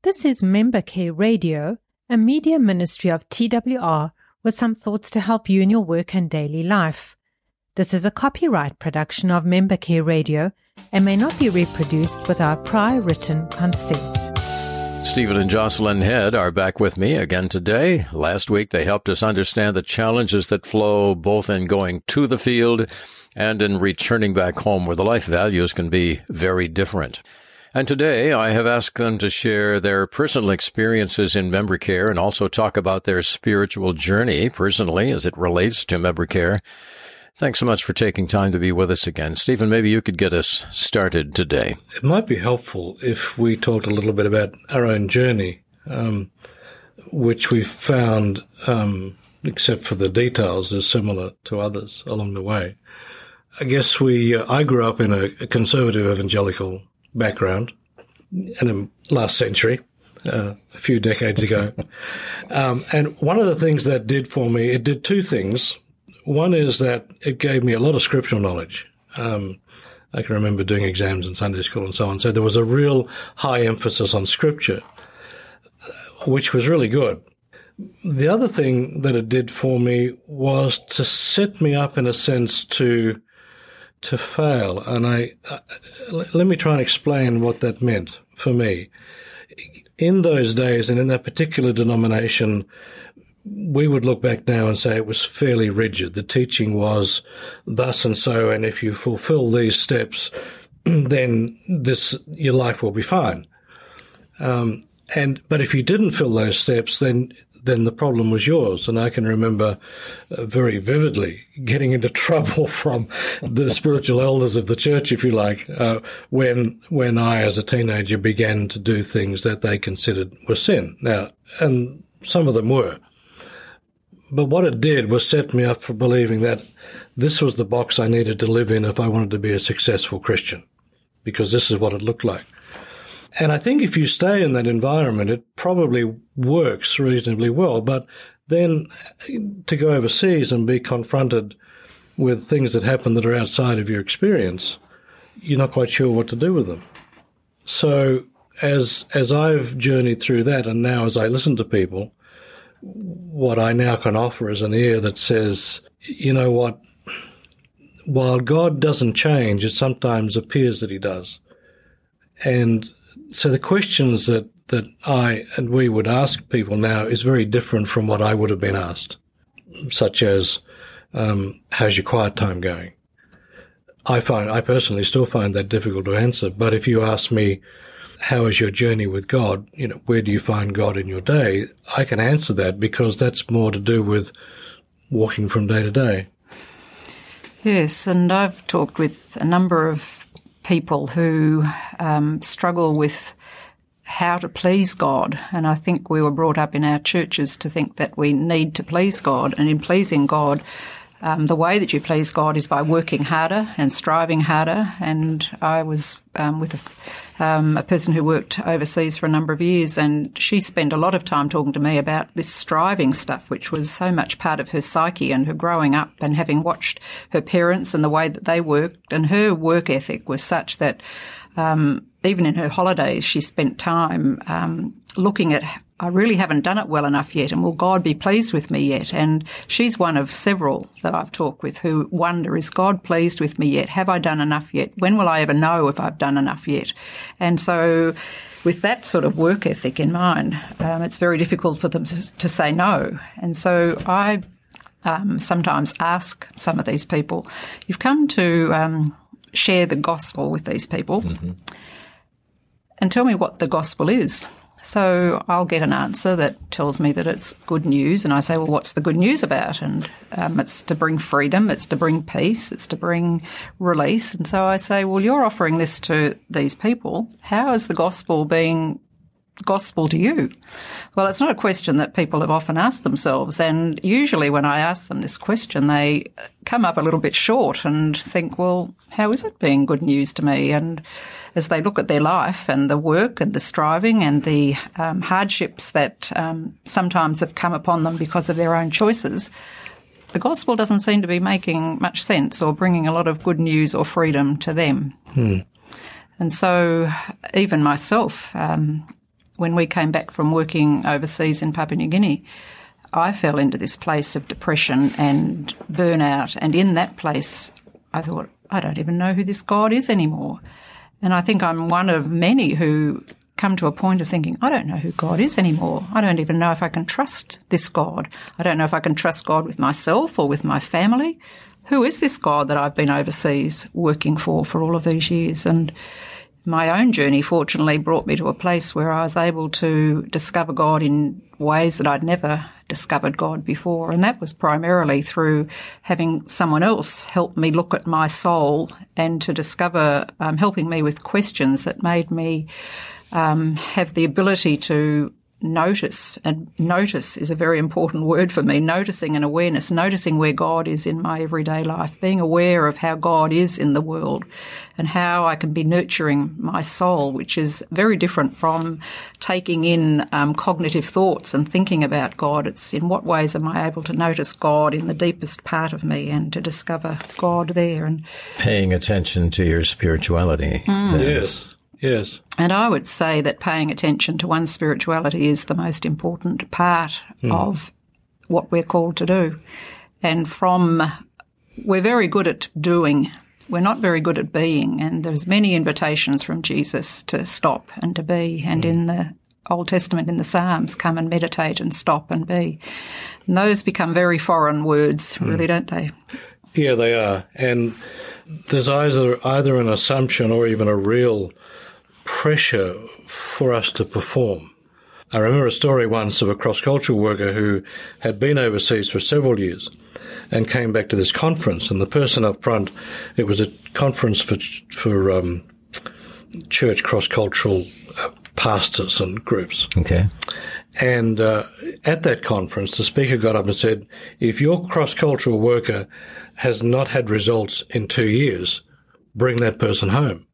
This is Member Care Radio, a media ministry of TWR with some thoughts to help you in your work and daily life. This is a copyright production of Member Care Radio and may not be reproduced without prior written consent. Stephen and Jocelyn Head are back with me again today. Last week they helped us understand the challenges that flow both in going to the field and in returning back home, where the life values can be very different. And today I have asked them to share their personal experiences in member care and also talk about their spiritual journey personally as it relates to member care. Thanks so much for taking time to be with us again. Stephen, maybe you could get us started today. It might be helpful if we talked a little bit about our own journey, which we found, except for the details, is similar to others along the way. I guess I grew up in a conservative evangelical background in the last century, a few decades ago. And one of the things that did for me, it did two things. One is that it gave me a lot of scriptural knowledge. I can remember doing exams in Sunday school and so on. So there was a real high emphasis on scripture, which was really good. The other thing that it did for me was to set me up in a sense to fail. And let me try and explain what that meant for me. In those days and in that particular denomination, we would look back now and say it was fairly rigid. The teaching was thus and so, and if you fulfill these steps, then your life will be fine. But if you didn't fill those steps, then the problem was yours. And I can remember very vividly getting into trouble from the spiritual elders of the church, if you like, when I, as a teenager, began to do things that they considered were sin. Now, and some of them were. But what it did was set me up for believing that this was the box I needed to live in if I wanted to be a successful Christian, because this is what it looked like. And I think if you stay in that environment, it probably works reasonably well. But then to go overseas and be confronted with things that happen that are outside of your experience, you're not quite sure what to do with them. So as I've journeyed through that, and now as I listen to people, what I now can offer is an ear that says, you know what, while God doesn't change, it sometimes appears that he does. And so the questions that I and we would ask people now is very different from what I would have been asked, such as, how's your quiet time going? I personally still find that difficult to answer. But if you ask me, how is your journey with God? Where do you find God in your day? I can answer that because that's more to do with walking from day to day. Yes, and I've talked with a number of people who struggle with how to please God. And I think we were brought up in our churches to think that we need to please God. And in pleasing God, the way that you please God is by working harder and striving harder. And I was with a person who worked overseas for a number of years, and she spent a lot of time talking to me about this striving stuff, which was so much part of her psyche and her growing up and having watched her parents and the way that they worked. And her work ethic was such that even in her holidays, she spent time looking at, I really haven't done it well enough yet, and will God be pleased with me yet? And she's one of several that I've talked with who wonder, is God pleased with me yet? Have I done enough yet? When will I ever know if I've done enough yet? And so with that sort of work ethic in mind, it's very difficult for them to say no. And so I sometimes ask some of these people, you've come to share the gospel with these people, and tell me what the gospel is. So I'll get an answer that tells me that it's good news, and I say, well, what's the good news about? And it's to bring freedom, it's to bring peace, it's to bring release. And so I say, well, you're offering this to these people. How is the gospel being gospel to you? Well, it's not a question that people have often asked themselves, and usually when I ask them this question, they come up a little bit short and think, well, how is it being good news to me? And as they look at their life and the work and the striving and the hardships that sometimes have come upon them because of their own choices, the gospel doesn't seem to be making much sense or bringing a lot of good news or freedom to them. And so even myself, when we came back from working overseas in Papua New Guinea, I fell into this place of depression and burnout. And in that place, I thought, I don't even know who this God is anymore. And I think I'm one of many who come to a point of thinking, I don't know who God is anymore. I don't even know if I can trust this God. I don't know if I can trust God with myself or with my family. Who is this God that I've been overseas working for all of these years? And my own journey, fortunately, brought me to a place where I was able to discover God in ways that I'd never discovered God before. And that was primarily through having someone else help me look at my soul and to discover, helping me with questions that made me have the ability to notice. And notice is a very important word for me, noticing and awareness, noticing where God is in my everyday life, being aware of how God is in the world and how I can be nurturing my soul, which is very different from taking in cognitive thoughts and thinking about God. It's in what ways am I able to notice God in the deepest part of me and to discover God there. And paying attention to your spirituality. Yes. And I would say that paying attention to one's spirituality is the most important part of what we're called to do. And we're very good at doing, we're not very good at being. And there's many invitations from Jesus to stop and to be. And in the Old Testament, in the Psalms, come and meditate and stop and be. And those become very foreign words, really, don't they? Yeah, they are. And there's either an assumption or even a real pressure for us to perform. I remember a story once of a cross-cultural worker who had been overseas for several years and came back to this conference, and the person up front, it was a conference for church cross-cultural pastors and groups. Okay. And at that conference, the speaker got up and said, if your cross-cultural worker has not had results in 2 years, bring that person home.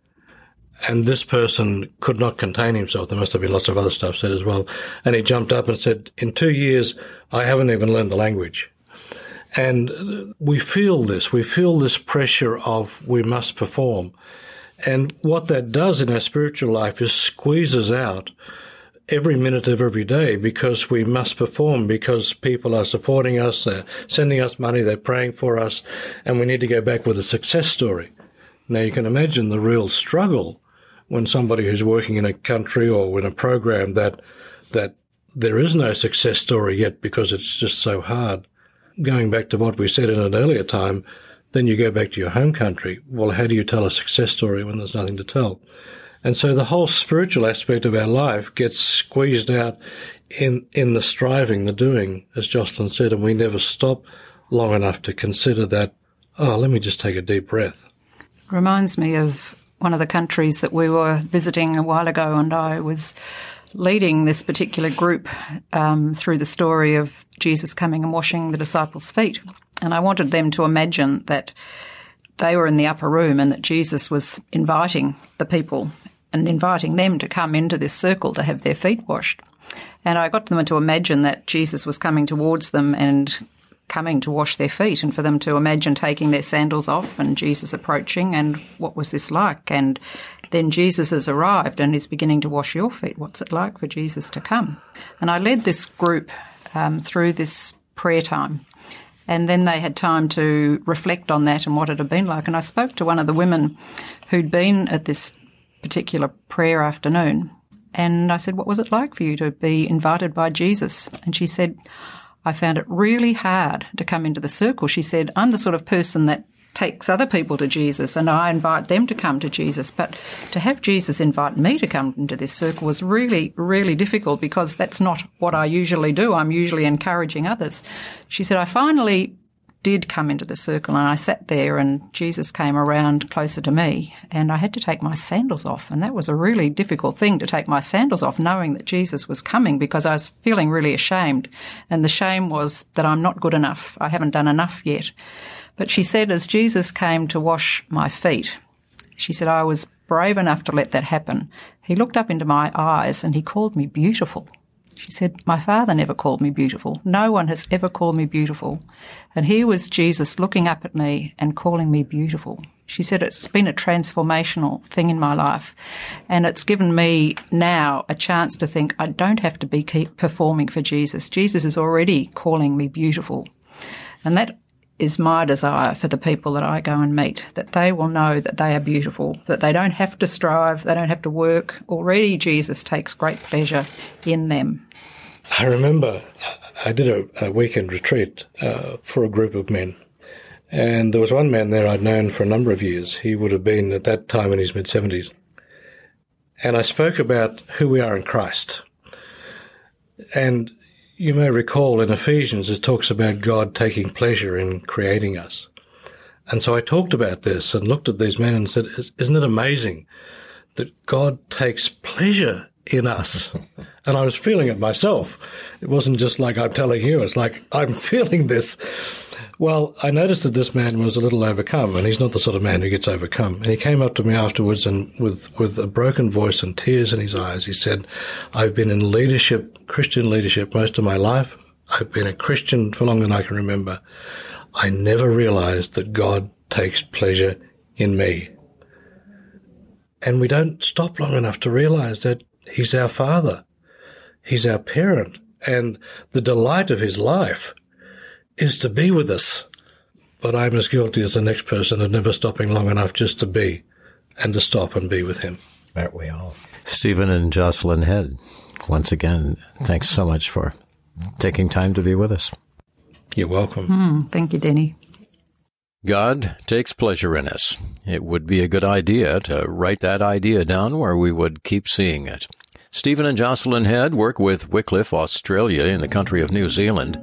And this person could not contain himself. There must have been lots of other stuff said as well. And he jumped up and said, in 2 years, I haven't even learned the language. And we feel this pressure of we must perform. And what that does in our spiritual life is squeezes out every minute of every day because we must perform, because people are supporting us, they're sending us money, they're praying for us, and we need to go back with a success story. Now, you can imagine the real struggle when somebody who's working in a country or in a program that there is no success story yet because it's just so hard. Going back to what we said in an earlier time, then you go back to your home country. Well, how do you tell a success story when there's nothing to tell? And so the whole spiritual aspect of our life gets squeezed out in the striving, the doing, as Jocelyn said, and we never stop long enough to consider that, let me just take a deep breath. Reminds me of one of the countries that we were visiting a while ago, and I was leading this particular group through the story of Jesus coming and washing the disciples' feet. And I wanted them to imagine that they were in the upper room and that Jesus was inviting the people and inviting them to come into this circle to have their feet washed. And I got them to imagine that Jesus was coming towards them and coming to wash their feet, and for them to imagine taking their sandals off and Jesus approaching, and what was this like? And then Jesus has arrived and is beginning to wash your feet. What's it like for Jesus to come? And I led this group through this prayer time, and then they had time to reflect on that and what it had been like. And I spoke to one of the women who'd been at this particular prayer afternoon, and I said, what was it like for you to be invited by Jesus? And she said, I found it really hard to come into the circle. She said, I'm the sort of person that takes other people to Jesus and I invite them to come to Jesus. But to have Jesus invite me to come into this circle was really, really difficult because that's not what I usually do. I'm usually encouraging others. She said, I finally did come into the circle and I sat there and Jesus came around closer to me and I had to take my sandals off, and that was a really difficult thing, to take my sandals off knowing that Jesus was coming, because I was feeling really ashamed, and the shame was that I'm not good enough. I haven't done enough yet. But she said, as Jesus came to wash my feet, she said, I was brave enough to let that happen. He looked up into my eyes and he called me beautiful. She said, my father never called me beautiful. No one has ever called me beautiful. And here was Jesus looking up at me and calling me beautiful. She said it's been a transformational thing in my life, and it's given me now a chance to think I don't have to keep performing for Jesus. Jesus is already calling me beautiful. And that is my desire for the people that I go and meet, that they will know that they are beautiful, that they don't have to strive, they don't have to work. Already Jesus takes great pleasure in them. I remember I did a weekend retreat for a group of men. And there was one man there I'd known for a number of years. He would have been at that time in his mid-70s. And I spoke about who we are in Christ. And you may recall in Ephesians it talks about God taking pleasure in creating us. And so I talked about this and looked at these men and said, isn't it amazing that God takes pleasure in us? And I was feeling it myself. It wasn't just like I'm telling you, it's like I'm feeling this. Well, I noticed that this man was a little overcome, and he's not the sort of man who gets overcome. And he came up to me afterwards and with a broken voice and tears in his eyes, he said, I've been in leadership, Christian leadership, most of my life. I've been a Christian for longer than I can remember. I never realized that God takes pleasure in me. And we don't stop long enough to realize that He's our Father. He's our parent. And the delight of His life is to be with us. But I'm as guilty as the next person of never stopping long enough just to be and to stop and be with Him. Aren't we all? Stephen and Jocelyn Head, once again, thanks so much for taking time to be with us. You're welcome. Thank you, Denny. God takes pleasure in us. It would be a good idea to write that idea down where we would keep seeing it. Stephen and Jocelyn Head work with Wycliffe Australia in the country of New Zealand.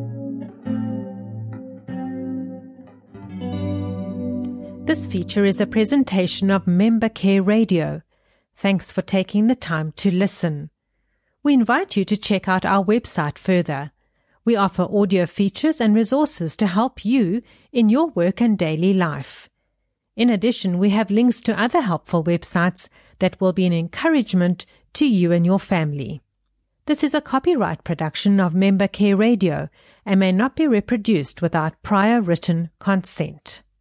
This feature is a presentation of Member Care Radio. Thanks for taking the time to listen. We invite you to check out our website further. We offer audio features and resources to help you in your work and daily life. In addition, we have links to other helpful websites that will be an encouragement to you and your family. This is a copyright production of Member Care Radio and may not be reproduced without prior written consent.